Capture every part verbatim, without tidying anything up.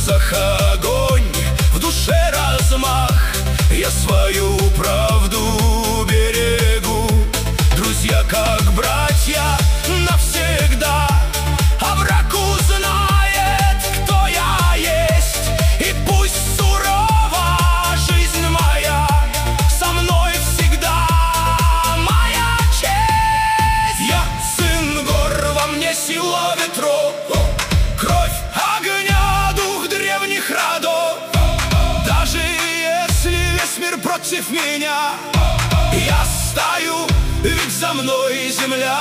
глазах огонь, в душе размах. Я свою правду берегу. Друзья, как братья, навсегда. А враг узнает, кто я есть. И пусть сурова жизнь моя, со мной всегда моя честь. Я сын гор, во мне сила ветров, кровь огня, дух древних родов. Даже если весь мир против меня, я стою, ведь за мной земля.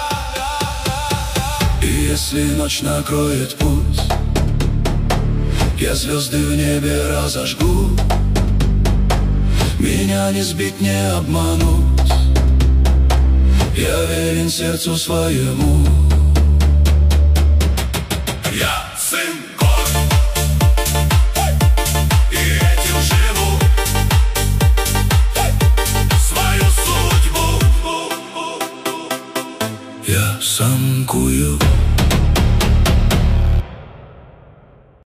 И если ночь накроет путь, я звезды в небе разожгу. Меня не сбить, не обмануть, я верен сердцу своему. Я сын гор, и этим живу свою судьбу. Я сам кую